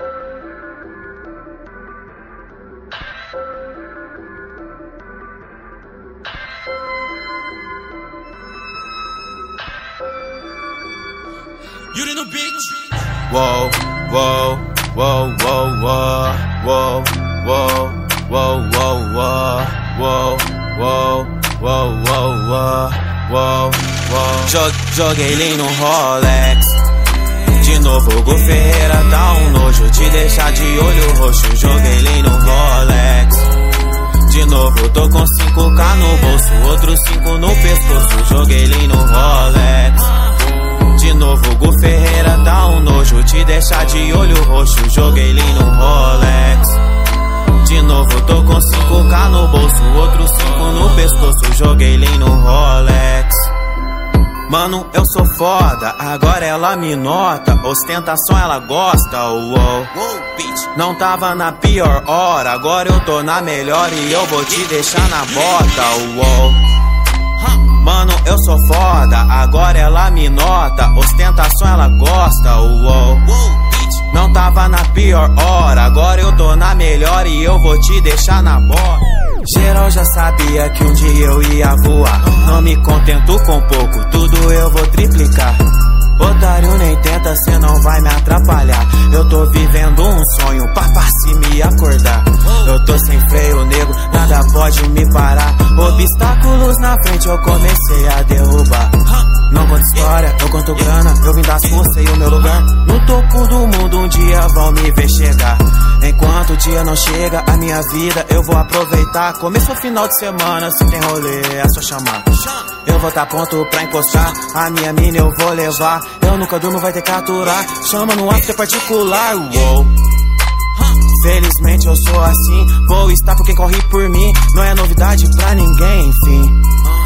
Yuri no beat. Whoa, whoa, whoa, whoa, whoa, whoa, whoa, whoa, whoa, whoa, whoa, whoa, whoa, whoa. Joguei ele no Rolex. De novo Hugo Ferreira dá um nojo, te deixar de olho roxo. Joguei ele no Rolex. De novo tô com 5K no bolso, outros 5 no pescoço. Joguei ele no Rolex. De novo Hugo Ferreira dá um nojo, te deixar de olho roxo. Joguei ele no Rolex. De novo tô com 5K no bolso, outros 5 no pescoço. Joguei ele no Rolex. Mano, eu sou foda, agora ela me nota. Ostentação ela gosta, uou. Não tava na pior hora, agora eu tô na melhor e eu vou te deixar na bota, uou. Mano, eu sou foda, agora ela me nota. Ostentação ela gosta, uou. Não tava na pior hora, agora eu tô na melhor e eu vou te deixar na bota. Geral já sabia que um dia eu ia voar. Não me contento com pouco, tudo eu vou triplicar. Otário nem tenta, cê não vai me atrapalhar. Eu tô vivendo um sonho, papá se me acordar. Eu tô sem freio, nego, nada pode me parar. Obstáculos na frente eu comecei a derrubar. Não conto história, eu conto grana. Eu vim das ruas, sei o meu lugar. No topo do mundo um dia vão me ver chegar. Enquanto o dia não chega, a minha vida eu vou aproveitar. Começou final de semana, se tem rolê é só chamar. Eu vou tá pronto pra encostar, a minha mina eu vou levar. Eu nunca durmo, vai ter que aturar. Chama no after particular, uou. Felizmente eu sou assim, vou estar por quem corre por mim. Não é novidade pra ninguém, enfim.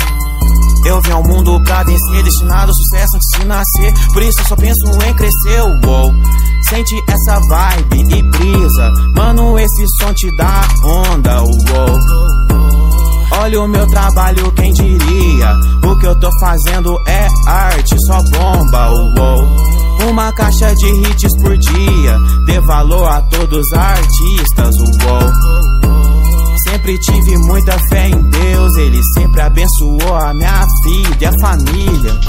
Eu vim ao mundo pra vencer, destinado ao sucesso antes de nascer. Por isso eu só penso em crescer, uou. Sente essa vibe e brisa, mano, esse som te dá onda, uou. Olha o meu trabalho, quem diria? O que eu tô fazendo é arte, só bomba, uou. Uma caixa de hits por dia, dê valor a todos os artistas, uou. Sempre tive muita fé em Deus, Ele sempre abençoou a minha vida e a família.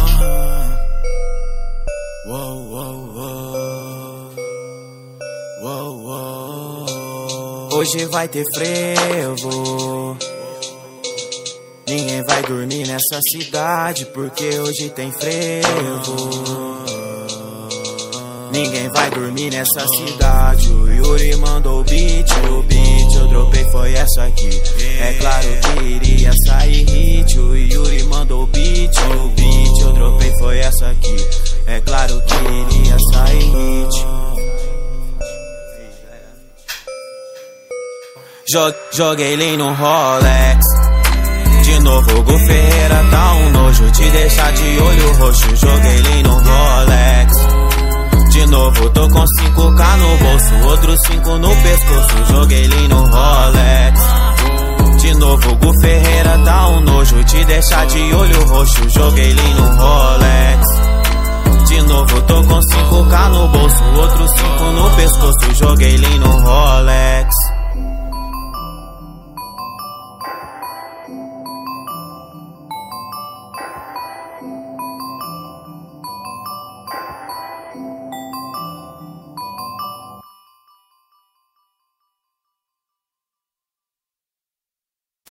Hoje vai ter frevo. Ninguém vai dormir nessa cidade porque hoje tem frevo. Ninguém vai dormir nessa cidade. O Yuri mandou o beat eu dropei foi essa aqui. É claro que iria sair hit. O Yuri mandou o beat eu dropei foi essa aqui. É claro que iria sair hit. Joguei ele no Rolex. De novo Hugo Ferreira dá um nojo, te deixar de olho roxo. Joguei ele no Rolex. De novo tô com 5K no bolso, outros 5 no pescoço. Joguei ele no Rolex. De novo Hugo Ferreira dá um nojo, te deixar de olho roxo. Joguei ele no Rolex. De novo tô com 5K no bolso, outros 5 no pescoço.